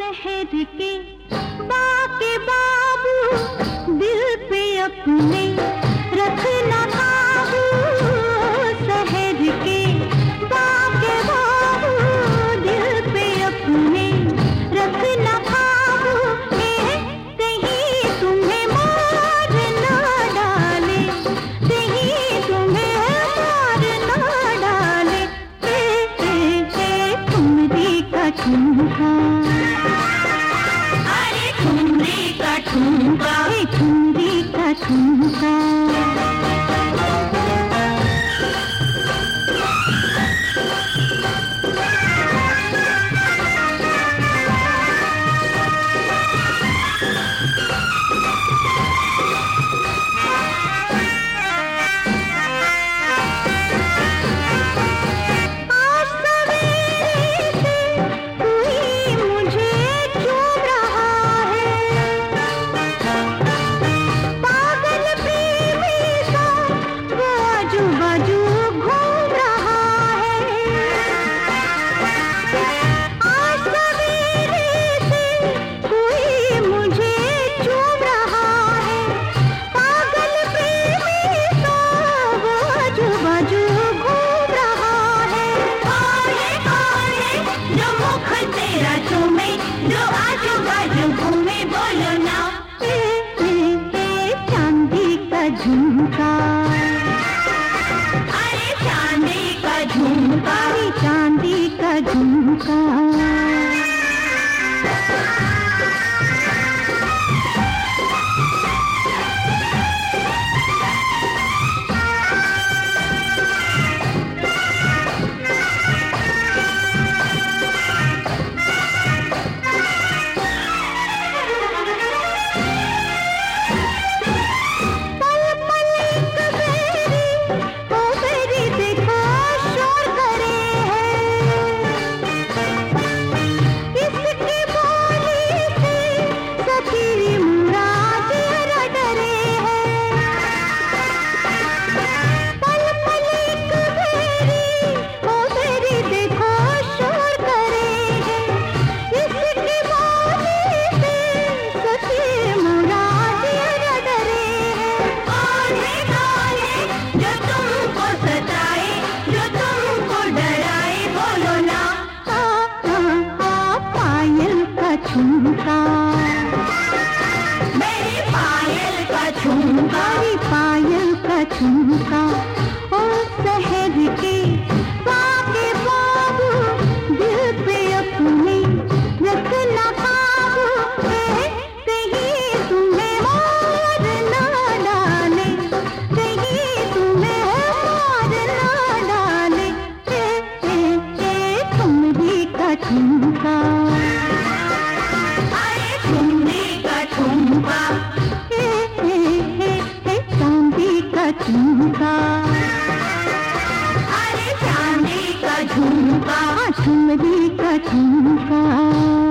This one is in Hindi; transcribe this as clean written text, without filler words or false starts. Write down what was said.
शहर के बाके बाबू दिल पे अपने रखना काबू। शहर के बाके बाबू दिल पे अपने रखना काबू। कहीं तुम्हें मार ना डाले, कहीं तुम्हें मार ना डाले। ठुमरी का ठुमका, अरे ठुमरी का ठुमका, ठुमरी का ठुमका। झुमका, अरे चांदी का झुमका, चांदी का झुमका। झुमका, मेरी पायल का झुमका, मेरी पायल का झुमका। ओ शहर के बाके बाबू दिल पे अपने रखना काबू। कहीं तुम्हें मार ना डाले, कहीं तुम्हें मार ना डाले। ठुमरी का झुमका, झुमका, अरे चांदी का झुमका, ठुमरी का झुमका।